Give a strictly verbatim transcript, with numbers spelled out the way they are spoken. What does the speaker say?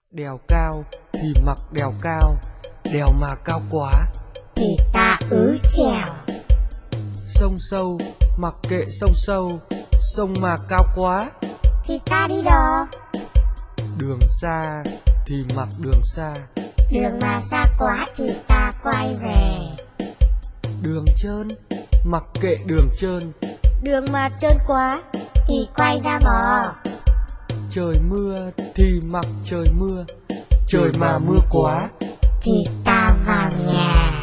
Đèo cao thì mặc đèo cao, đèo mà cao quá thì ta ứ trèo. Sông sâu mặc kệ sông sâu, sông mà cao quá thì ta đi đò. Đường xa thì mặc đường xa, Đường mà xa quá thì ta quay về. Đường trơn mặc kệ đường trơn, Đường mà trơn quá thì quay ra bờ. Trời mưa thì mặc trời mưa, Trời mà mưa quá thì ta vào nhà.